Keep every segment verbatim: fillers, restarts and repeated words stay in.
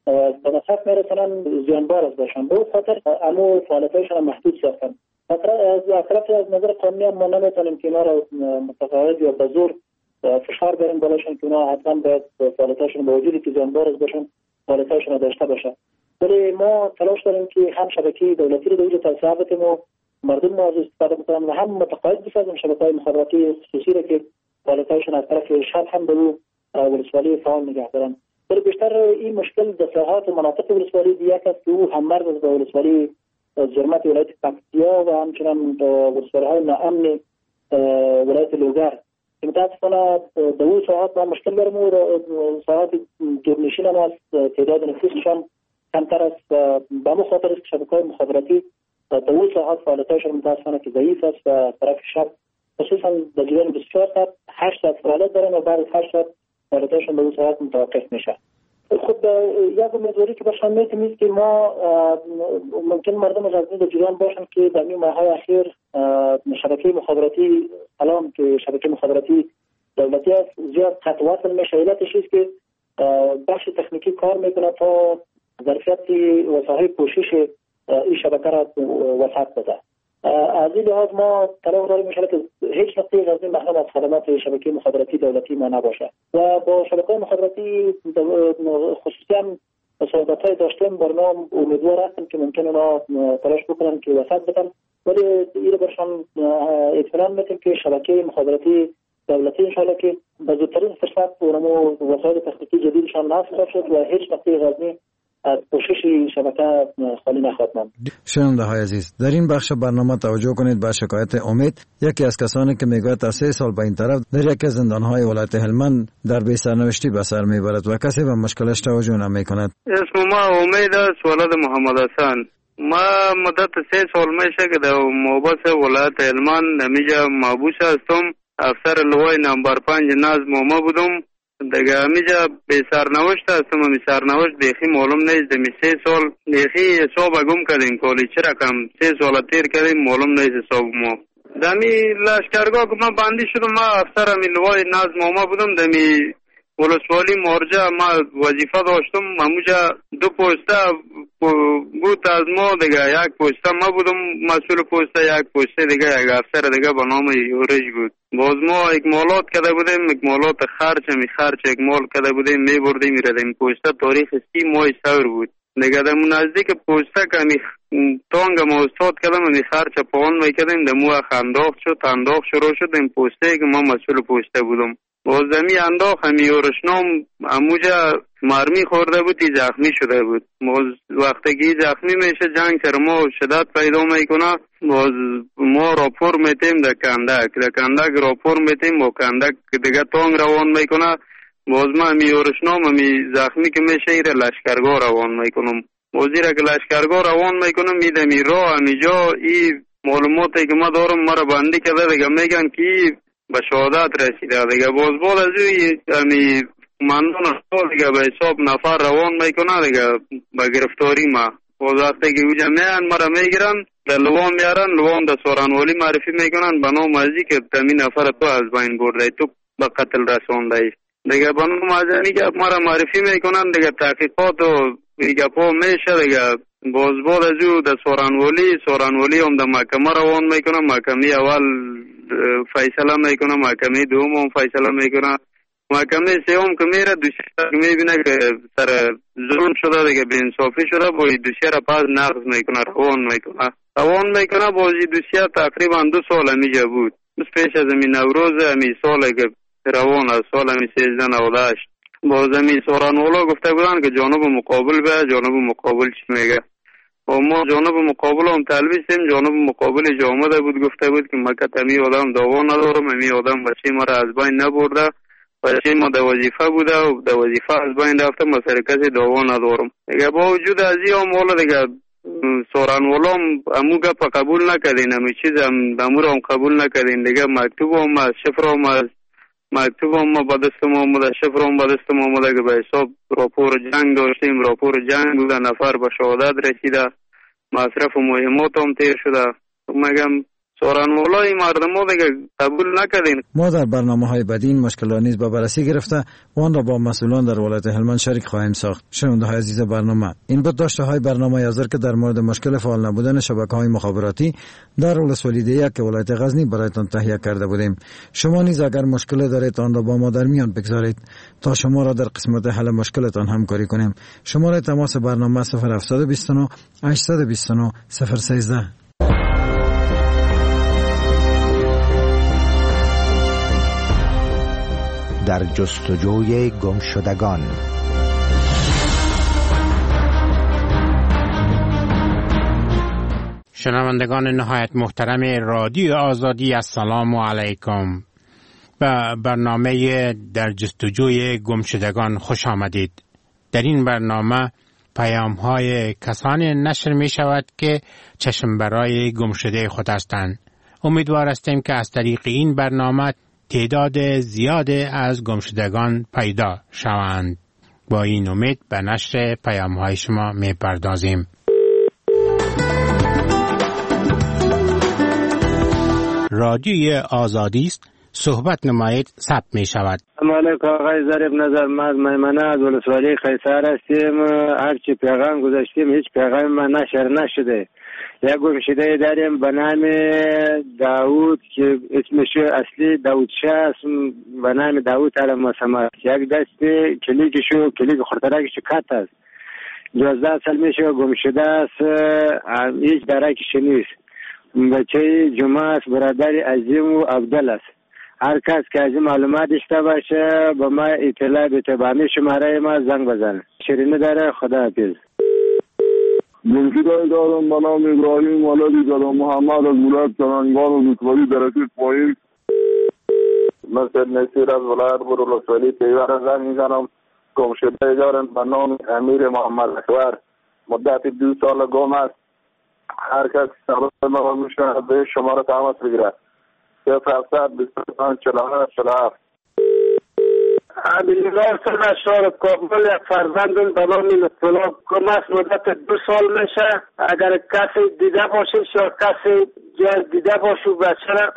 به مصرف میرسونن زیانبار از باشن. به خاطر امو فعالیتایشان محدود ساختن. از طرف از نظر قانونی هم ما نمیتونیم که اینا را متقاعد یا به زور فشار بریم بالاشون که اونا حتما باید فعالیتاشون با وجودی که زیانبار از باشن فعالیتاشون را داشته باشه. ولی ما تلاش داریم که هم شبکه دولتی رو به وجود توسعه بدیم و مردم ما از استفاده بکنن و هم متقاعد بسازیم شبکه‌های مخابراتی خصوصی را که فعالیتاشون از طرف شهر هم به ولسوالی فعال نگه دارن. ولی بیشتر این مشکل در ساحات مناطق ولسوالی دیگه است که او هم مرز از ولسوالی زرمت ولایت پکتیا و همچنان ولسوالی‌های ناامن ولایت لوگر که متاسفانه در اون ساحات ما مشکل داریم و ساحات دورنشین هم از تعداد نفوسشان کمتر است و به همون خاطر است که شبکه‌های مخابراتی در اون ساحات فعالیتاشون متاسفانه که ضعیف است و طرف شب خصوصا در جریان بیست و چهار ساعت هشت ساعت فعالیت دارن و بعد از هشت ساعت فعالیتاشون به اون ساعت متوقف میشه. خب یک امیدواری که باشن میتونید که ما ممکن مردم از در جریان باشن که در این ماه‌های اخیر شبکه مخابراتی الان که شبکه مخابراتی دولتی است زیاد قطع وصل میشه. علتش است که بخش تکنیکی کار میکنه تا ظرفیت وسایل پوشش این شبکه را وسعت بده. از این لحاظ ما تلاش داریم میشه که هیچ نقطه غزنی محروم از خدمات شبکه مخابراتی دولتی ما نباشه و با شبکه مخابراتی خصوصی هم صحبت‌های داشتیم برنامه امیدوار هستیم که ممکنه اونا تلاش بکنن که وسعت بدن، ولی این برشان اطمینان میدیم که شبکه مخابراتی دولتی انشاءالله که به زودترین فرصت اونمو وسایل تکنیکی جدیدشان نصب شد و هیچ نقطه غزنی از پوشش شبکه خالی نخواهد ماند. شنونده های عزیز، در این بخش برنامه توجه کنید به شکایت امید، یکی از کسانی که میگوید تا سه سال به این طرف در یکی از زندانهای ولایت هلمند در بی سرنوشتی به سر میبرد و کسی به مشکلش توجه نمیکند. اسم ما امید است، ولد محمد حسن. ما مدت سه سال میشه که در موبس ولایت هلمند نمیجا محبوس هستم. افسر لوای نمبر پنج نظم ما بودم. دیگه همیجا به سرنوشت هستم. همی سرنوشت بیخی معلوم نیست. دمی سه سال بیخی حساب گم کردیم کالی چه رقم سه سال تیر کردیم معلوم نیست حساب ما. دمی لشکرگاه که من بندی شدم، ما افسر همی لوای نظم ما بودم. دمی ولسوالی مرجع ما وظیفه داشتم. هموجا دو پوسته بود از ما، دیگه یک پوسته ما بودم مسئول پوسته، یک پوسته دیگه یک افسر دیگه به نام یورش بود. باز ما اکمالات کرده بودیم، اکمالات خرچ می خرچ اکمال کرده بودیم، می بردیم میردیم. پوسته تاریخ سی ماه سور بود. دیگه در نزدیک پوسته که می تانگ ما استاد کردم می خرچ پاون میکردیم، در مو انداخت شد انداخت شروع شد این پوسته که ما مسئول پوسته بودم. باز دمی انداخت همی یورشنام اموجا مرمی خورده بود، زخمی شده بود. باز وقتی که زخمی میشه جنگ سر ما شدت پیدا میکنه. باز ما راپور میتیم در کندک در کندک راپور میتیم با کندک دیگه تانگ روان میکنه. باز ما همی یورشنام همی زخمی که میشه ایره لشکرگاه روان میکنم. باز ایره که لشکرگاه روان میکنم میده می را همی جا ای معلوماتی که ما دارم مرا بندی کرده دیگه میگن که به شهادت رسیده. دیگه باز باز از اوی همی مندون اصلا دیگه به حساب نفر روان میکنه دیگه به گرفتاری ما. باز وقتی که اوجا میان مرا میگیرن در لوام میارن، لوام در سورانوالی معرفی میکنن به نام ازی که تمی نفر تو از بین برده، تو به قتل رسانده ای. دیگه به نام ازی که مرا معرفی میکنن دیگه تحقیقات و دیگه پا میشه دیگه. باز باز از او در سورانوالی سورانوالی هم در محکمه روان میکنن. محکمه اول فیصله میکنه، محکمه دوم هم فیصله میکنه، محکمه سوم که میره دوسیه میبینه که سر ظلم شده دیگه به انصافی شده، با این دوسیه را پس نقض میکنه روان میکنه روان میکنه. باز این دوسیه تقریبا دو سال همیجا بود. بس پیش از همی نوروز همی سال که روان از سال همی سیزده نود و هشت باز همی سورانوالا گفته بودن که جانب مقابل به جانب مقابل چی میگه و ما جانب مقابل هم تلویسیم. جانب مقابل جامده بود گفته بود که مکت همی آدم داوا ندارم، همی آدم بچه ما را از بین نبرده، بچه ما در وظیفه بوده و در وظیفه از بین رفته، ما سر کسی داوا ندارم. دیگه با وجود از این هم والا دیگه سورانوالا هم امو گپ قبول نکردین، همی چیز هم امو را هم قبول نکردین دیگه. مکتوب هم از شفر هم از مکتوب هم ما به دست ما آمده، شفر هم به دست ما آمده که به حساب راپور جنگ داشتیم. راپور جنگ بوده، نفر به شهادت رسیده، مصرف مهمات هم تیر شده. مگم سورانمولای مردمو دیگه قبول نکردین. ما در برنامه‌های بعدی این مشکلات نیز به بررسی گرفته و آن را با مسئولان در ولایت هلمند شریک خواهیم ساخت. شنونده‌های عزیز برنامه، این بود داشته‌های برنامه یازر که در مورد مشکل فعال نبودن شبکه‌های مخابراتی در ولسوالی دیگ که ولایت غزنی برایتان تهیه کرده بودیم. شما نیز اگر مشکل دارید آن را با ما در میان بگذارید تا شما را در قسمت حل مشکلتان همکاری کنیم. شماره تماس برنامه صفر هفت دو نه هشت دو نه صفر یک سه. در جستجوی گمشدگان. شنوندگان نهایت محترم رادیو آزادی، السلام علیکم. به برنامه در جستجوی گمشدگان خوش آمدید. در این برنامه پیام های کسانی نشر می شود که چشم برای گمشده خود هستند. امیدوار هستیم که از طریق این برنامه تعداد زیاد از گمشدگان پیدا شوند. با این امید به نشر پیام های شما می پردازیم. رادیوی آزادی است، صحبت نمایید، ثبت می شود. سلام علیکم آقای ظریف نظر، من میمنه از ولسوالی قیصر هستیم. هرچی پیغام گذاشتیم هیچ پیغام من نشر نشده. یک گمشده داریم به نام داوود که اسمش اصلی داوود شاه است، به نام داوود علم مسمار. یک دست کلیکشو کلیک خورترکشو کت است. دوازده سال میشه گمشده است، هیچ درکش نیست. بچه جمعه است، برادر عظیم و عبدال است. هر کس که از معلومات داشته باشه با ما اطلاع بده، با همین شماره ما زنگ بزنه. شیرینی داره. خدا حافظ. گمشده دارم به نام ابراهیم ولدی زدم محمد از ولایت سرنگان و رتبه‌ای درجه پایین. من سید نصیر از ولایت ولسوالی تیوار زنگ میزنم. گمشده دارم به نام امیر محمد اکبر، مدت دو سال گم است. هر کس سبب ما میشه به شماره تماس بگیره. صفر هفت بیست و پنج چهل و هفت چهل و هفت. عبدالله سرشار کابل یک فرزندم به نام لطفالله گم است، مدت دو سال میشه. اگر کسی دیده باشه یا کسی جای دیده باشه بچه را.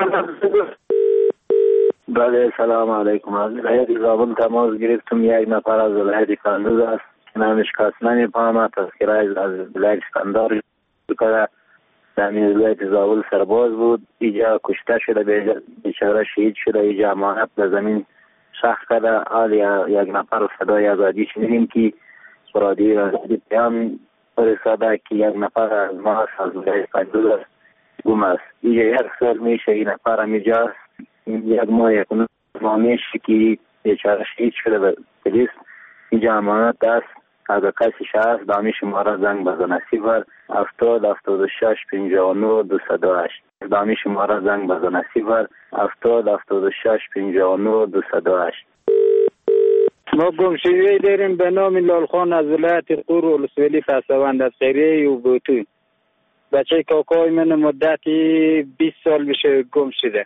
بله سلام علیکم. از ولایت زابل تماس گرفتم. یک نفر از ولایت کندوز است که نامش کس نمیفهمد، تذکره از ولایت کندار کرده. در ولایت زابل سرباز بود، اینجا کشته شده، بیچاره شهید شده. اینجا امانت به زمین شخص کرده. حال یک نفر صدای آزادی شنیدیم که رادیو آزادی پیام فرستاده که یک نفر از ما از ولایت کندوز است گم است. اینجا یک سال میشه این نفر هم اینجا است. یک ماه یک ماه میشه که بیچاره شهید شده به پلیس. اینجا امانت است. اگر کسی شخص دامی شماره زنگ بزنه صفر هفتاد هفتاد و شش پنجاه و نه دویست و هشت. دامی شماره زنگ بزنه صفر هفتاد هفتاد و شش پنجاه و نه دویست و هشت. ما گمشده داریم به نام لالخان از ولایت قور و ولسوالی فسوند از خیریه و بوتو. بچه کاکای من مدتی بیست سال میشه گم شده.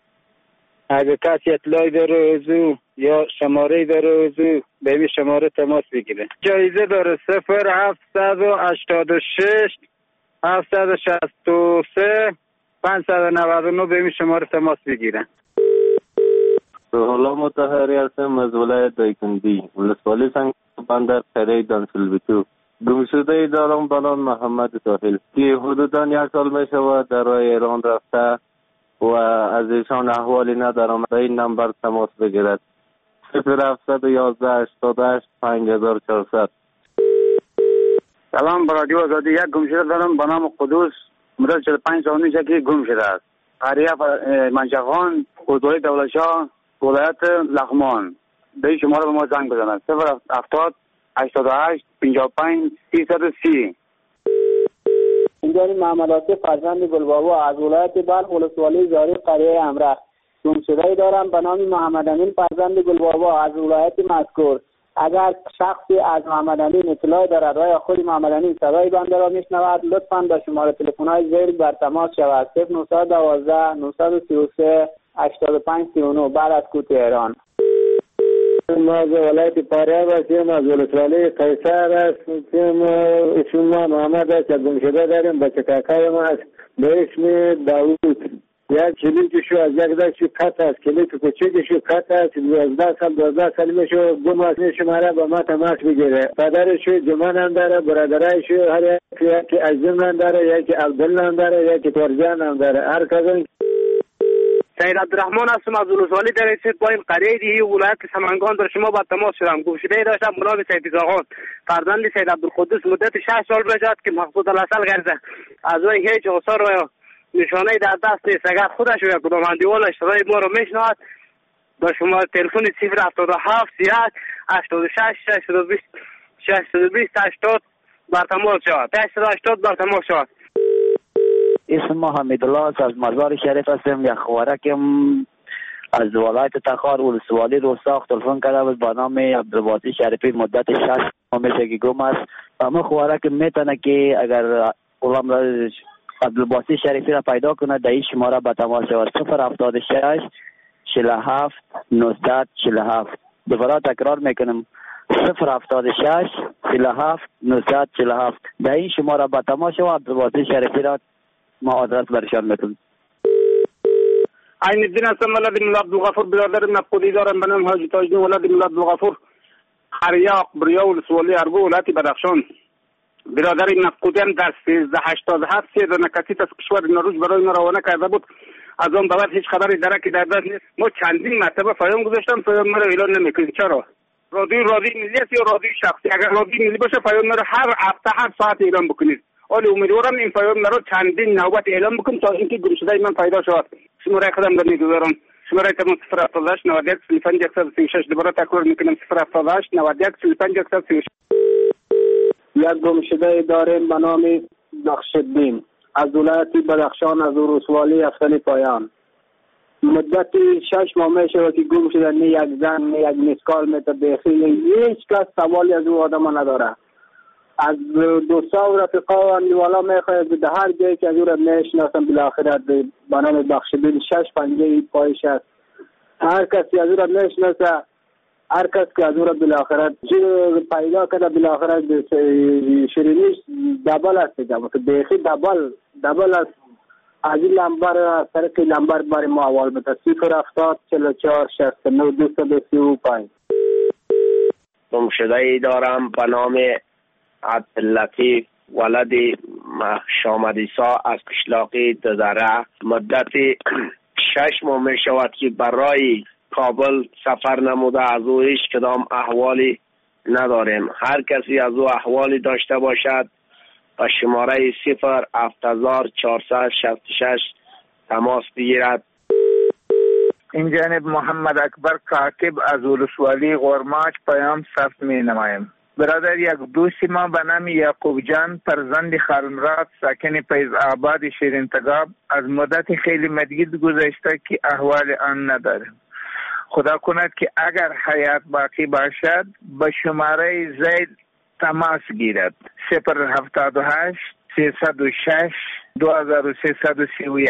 اگر کسی اطلاعی داره ازو یا شماره داره ازو به این شماره تماس بگیره. جایزه داره صفر هفتصد و هشتاد و شش هفتصد و شصت و سه پانصد و نود و نه به این شماره تماس بگیره. روحالله مطهری هستم از ولایت دایکندی، ولسوالی سنگ بندر خیره دانسلبیتو. گمشده دارم به نام محمد طاهل که حدودا یک سال می شود در راه ایران رفته و از ایشان احوالی ندارم. به این نمبر تماس بگیرد. صفر هفتصد و یازده هشتاد و هشت پنج هزار و چهارصد. سلام، رادیو آزادی. یک گمشده دارم به نام قدوس، مدت چهل و پنج سال میشه که گم شده است. قریه منشخان، خودروی دولتشاه، ولایت لغمان. به این شماره به ما زنگ بزنند. صفر هفتاد هشتاد و هشت پنجاه و پنج سیصد و سی. اینجا محمد آصف فرزند گلبابا از ولایت بلخ ولسوالی زاری قریه امره. گمشده دارم به نام محمد امین فرزند گلبابا از ولایت مذکور. اگر شخصی از محمد امین اطلاع دارد و یا خود محمد امین صدای بنده را میشنود، لطفاً به شماره تلفن‌های زیر بر تماس شود. صفر نه یک دو نه سه سه هشتاد و پنج سی و نه بعد از کوت ایران. ما از ولایت فاریاب هستیم، از ولسوالی قیصر هستیم. اسم ما محمد است، گم شده داریم. بچه کاکای ما است به اسم داوود. یک کلیدشو از یک دستشو کت است، کلید کوچکشو کت است. دوازده سال دوازده سال میشو گم است، شماره با ما تماس بگیره. پدرشو جمان هم داره، برادرایشو هر یکی عزیز هم داره، یکی عبدالله هم داره، یکی تورجان هم داره. هر کدوم سید عبدالرحمن هستم از ولسوالی در رسید پایین قریه دیهی ولایت سمنگان. در شما با تماس شدم. گمشده داشتم بنام سید زاغان فرزند سید عبدالقدوس. مدت شش سال میشد که محفوظ الاصل گرزه. از وی هیچ آثار و نشانه در دست نیست. اگر خودش و کدام اندیوالش صدای ما رو میشنواد با شما تلفن صفر هفتاد و هفت سی هشت هشتاد و شش ششصد و بیست ششصد و بیست هشتاد بر تماس شود. هشتصد و هشتاد بر تماس شود. اسم ما حمیدالله است، از مزار شریف هستم. یک خوارکم از ولایت تخار ولسوالی رو ساخت تلفن کرده بود با نام عبدالباسی شریفی. مدت شش ماه میشه که گم است. اما خوارک میتونه که اگر غلام عبدالباسی شریفی را پیدا کنه در این شماره به تماس شود. صفر هفتاد و شش چهل و هفت نوزده چهل و هفت. دوباره تکرار میکنم، صفر هفتاد و شش چهل و هفت نوزده چهل و هفت. در این شماره به تماس شود. عبدالباسی شریفی را ما آدرس برشان میکنم. عین الدین هستم، ولد مولا عبدالغفور. برادر نفقودی دارم به نام حاجی تاجدین ولد مولا عبدالغفور. خریاق بریا ولسوالی ارگو ولایت بدخشان. برادر نفقودی هم در سیزده هشتاد و هفت سه دانه کسیت از کشور نروژ برای ما روانه کرده بود. از آن بعد هیچ خبری درکی در دست نیست. ما چندین مرتبه پیام گذاشتم، پیام مرا اعلان نمیکنید. چرا؟ رادیو رادیو ملی است یا رادیو شخصی؟ اگر رادیو ملی باشه پیام مرا هر هفته هر ساعت اعلان بکنید. ولی امیدوارم این پیام مرا چندین نوبت اعلام بکنم تا اینکه گمشده من پیدا شود. شماره خودم در میگذارم. شماره تماس صفر هفتاد و هشت نود و یک سی و پنج صد و سی و شش. دوباره تکرار میکنم، صفر هفتاد و هشت نود و یک سی و پنج صد و سی و شش. یک گمشده داریم به نام بخشالدین از ولایت بدخشان، از ولسوالی افسلی پایان. مدت شش ماه میشه که گم شده. نه یک زن نه یک مسکال میته بخیل. هیچ کس سوالی از او آدم نداره. از دوستا و رفقا و اندیوالا میخواید به هر جایی که از او را میشناسم بالاخره به نام بخشالدین شش پنجه پایش است. هر کسی از او را میشناسه، هر کس که از او را بالاخره پیدا کرده بالاخره شیرینیش دبل است دیگه. بخی دبل دبل است. از این لمبر از طریق لمبر برای ما اول بده. صفر هفتاد چهل و چهار شصت و نه دویست و سی و پنج. گمشده ای دارم به نام عبداللطیف ولد شامدیسا از قشلاقی ددره. مدت شش ماه می شود که برای کابل سفر نموده. از او هیچ کدام احوالی نداریم. هر کسی از او احوالی داشته باشد با شماره صفر هفت هزار چهارصد و شصت و شش تماس بگیرد. این جانب محمد اکبر کاکب از ولسوالی غورماچ پیام ثبت می نمایم. برادر یک دوست ما به نام یعقوب جان فرزند خالمراد ساکن فیض آباد شیرین تگاب از مدت خیلی مدید گذشته که احوال آن نداریم. خدا کند که اگر حیات باقی باشد به شماره زید تماس گیرد. صفر هفتاد و هشت سیصد و شش دو هزار و سیصد و سی و یک.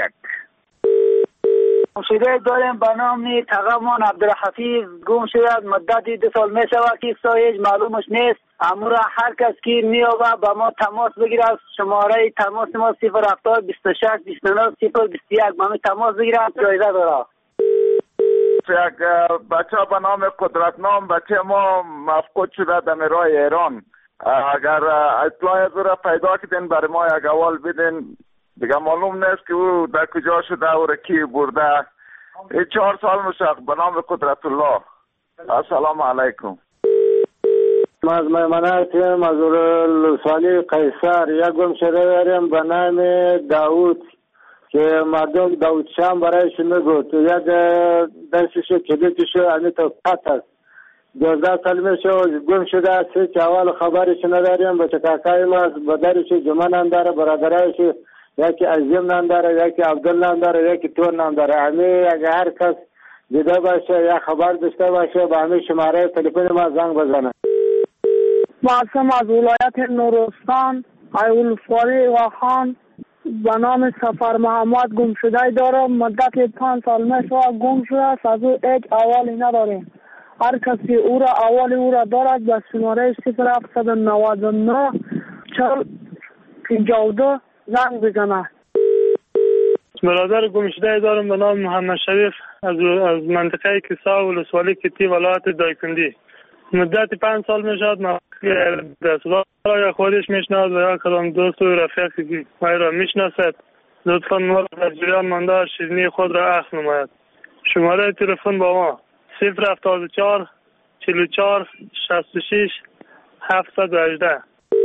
گمشده داریم به نام تقامان عبدالحفیظ. گم شده مدت دو سال می شود که سایج معلومش نیست. امورا هر کس که میابه با ما تماس بگیره. از شماره تماس ما صفر هفتاد بیست و شش بیست و نه صفر بیست و یک با ما تماس بگیره. جایزه داره. یک بچه به نام قدرتنام بچه ما مفقود شده در راه ایران. اگر اطلاع از او را پیدا کردین برای ما یک اول بدین. دیگه معلوم نیست که او در کجا شده و را کی برده. این چهار سال میشه به نام قدرت الله. السلام علیکم. ما از میمنه هستیم از ولسوالی قیصر. یک گمشده داریم به نام داوود که مردم داوود شام برایش میگوت. یک دستشو کلیدشو همی تا پت است. دوازده سال میشه گم شده است که اول خبرش نداریم. بچه کاکای ما بدرش جمان هم داره، برادرایش یکی عظیم نام داره، یکی عبدالله نام داره، یکی تور نام داره. همه اگه هر کس دیده باشه یا خبر داشته باشه با همه شماره تلفن ما زنگ بزنه. ما هستم از ولایت نورستان از ولسوالی واخان به نام سفر محمد. گم شده دارم مدت پنج سال میشه گم شده است. از او هیچ احوالی نداریم. هر کسی او را اول او را دارد به شماره صفر هفتصد و نود و نه چهل پنجاه و دو زنگ بزنه. برادر گمشده دارم به نام محمد شریف از از منطقه کیسا ولسوالی کیتی ولایت دایکندی. مدت پنج سال میشد ما دستگاه یا خودش میشناسد و یا کدام دوست و رفیقی که ما را میشناسد لطفا ما را در جریان مانده شیرینی خود را اخذ نماید. شماره تلفن با ما صفر هفتاد و چهار چهل و چهار شصت و شش هفتصد و هجده.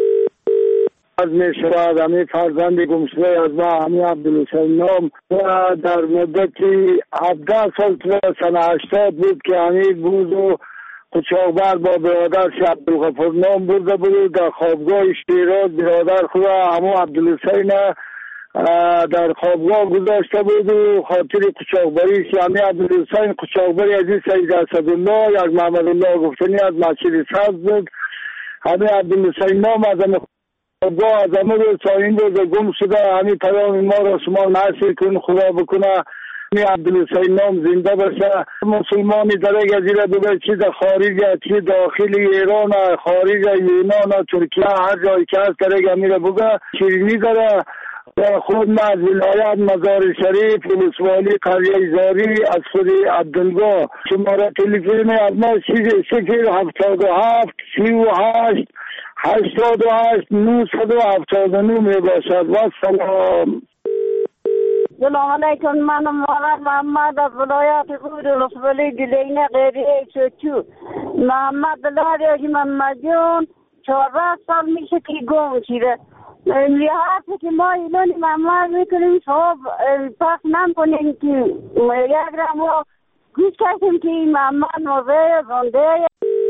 از می شود همی فرزند گمشده از ما همی عبدالحسین نام و در مدتی هفده سال تو سنه هشتاد بود که همی بود و قچاقبر با برادرش عبدالغفور نام برده بود در خوابگاه شیراز. برادر خود همو عبدالحسین در خوابگاه گذاشته بود و خاطر قچاقبریش همی عبدالحسین قچاقبری از این سید اسدالله یک محمد الله گفتنی از مسجد سبز بود. همی عبدالحسین نام از همه خوابگاه از همه روز تا این روز گم شده. همی پیام ما را شما نشر کن خدا بکنه می عبدالحسین نام زنده باشه. مسلمانی در یک جزیره بوده چی در خارج چی داخل ایران خارج یونان ترکیه هر جایی که هست در یک امیره بوده شیرینی داره و خود ما از ولایت مزار شریف ولسوالی قریه زاری از خود عبدالگاه. شماره تلفن از ما صفر هفتاد و هفت سی و هشت هشتاد و هشت نهصد و هفتاد و نه می باشد. و سلام. سلام علیکم. من محمد محمد از ولایت بود ولسوالی گلینه قریه چوچو. محمد دلاری محمد جون چهارده سال میشه که گم شده. لیحاظی که ما ایلانی محمد میکنیم صحب پس نکنیم که یک را ما گوش کشیم که این محمد موضوع زنده.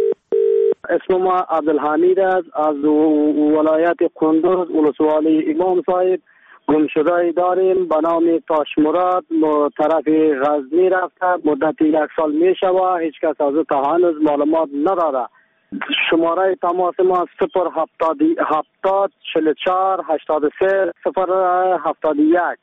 اسم ما عبدالحمید است از ولایت قندوز ولسوالی امام صاحب. گمشده داریم به نام تاش مراد طرف غزنی رفته مدت یک سال می شود. هیچ کس از او تا هنوز معلومات نداره. شماره تماس ما صفر هفتاد هفتاد چهل و چهار هشتاد و سه صفر هفتاد و یک.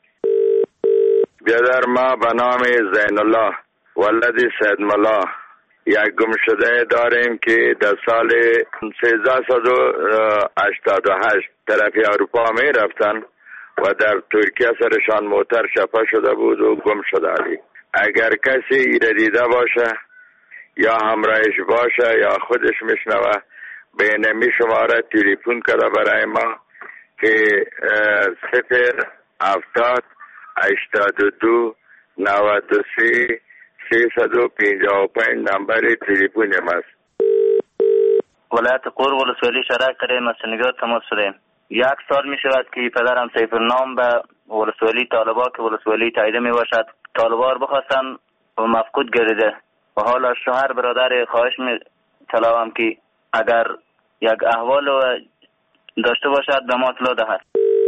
بیادر ما به نام زین الله ولد سید ملا یک گمشده داریم که در سال سیزده و هشتاد و هشت طرف اروپا می رفتن و در ترکیه سرشان موتر شفا شده بود و گم شده. اگر کسی ایره دیده باشه یا همراهش باشه یا خودش میشنوه به نمی شماره تلفن کرده برای ما که صفر هفتاد هشتاد و دو نود و سه سیصد و پنجاه و پنج نمبر تلفن ماست. ولایت قور ولسوالی شهر کریم از سنگار تماس شدیم. یک سال می شود که پدرم سیف نام به ولسوالی طالبا که ولسوالی تاییده می باشد طالبا رو بخواستن و مفقود گردیده و حالا شوهر برادر خواهش می طلبم که اگر یک احوال داشته باشد به ما اطلاع دهد.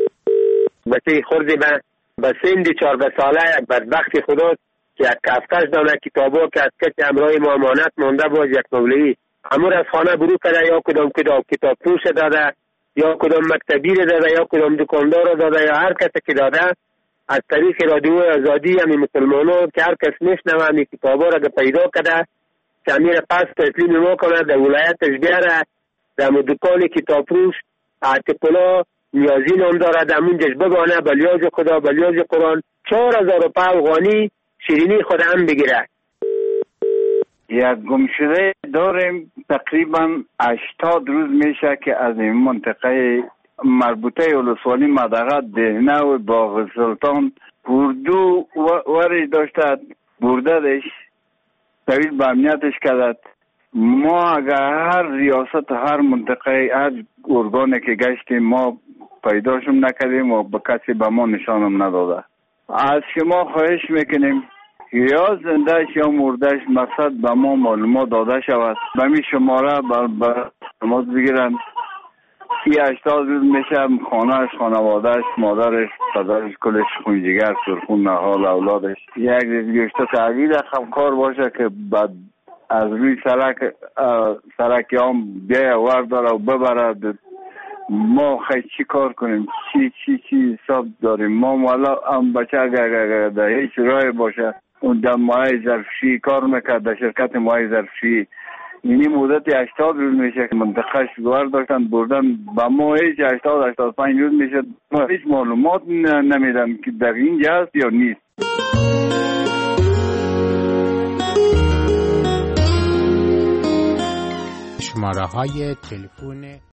بچه خوردی به به سند چهارده ساله یک بدبخت خدا که یک کفتش دانه کتابا که از کت امرای ما امانت مانده باز یک مولوی امور از خانه برو کرده یا کدام کتاب کتاب فروش داده یا کدام مکتبی داده یا کدام دکاندار داده یا هر کسی که داده از طریق رادیو آزادی همین مسلمانان که هر کس میشنوه همین کتابا را پیدا کرده که امیر پس تسلیم ما کنه در ولایتش بیاره در دکان کتاب فروش اعتقلا نیازی نام داره در منجش بگانه بلیاج خدا بلیاج قرآن چهار هزار روپه افغانی شیرینی خود هم بگیره. یک گمشده داریم تقریبا هشتاد روز میشه که از این منطقه مربوطه ولسوالی مدغه دهنه و باغ سلطان بردو ورش داشته بردهش طویل به امنیتش کدد. ما اگر هر ریاست هر منطقه هر ارگانه که گشتیم ما پیداشم نکردیم و به کسی به ما نشانم نداده. از شما خواهش میکنیم یا زندهش یا مردهش مقصد به ما معلومات داده شود. به می شماره به معلومات بگیرن. سی هشتاد روز میشه خانهش خانوادهش مادرش پدرش کلش خونجیگر سرخون نهال اولادش یک گشته تحویل خمکار باشه که بعد از روی سرک سرکی هم بیای ورداره و ببرد. ما خیلی چی کار کنیم چی چی چی حساب داریم ما مولا هم بچه اگر در هیچ رای باشه در مایع ظرفشویی کار میکرد، در شرکت مایع ظرفشویی. یعنی مدت هشتاد روز میشه که منطقه شگوار داشتن بردن، با ما هیچ هشتاد هشتاد و پنج روز میشه ما هیچ معلومات نمیدن که در اینجا هست یا نیست. شماره های تلفن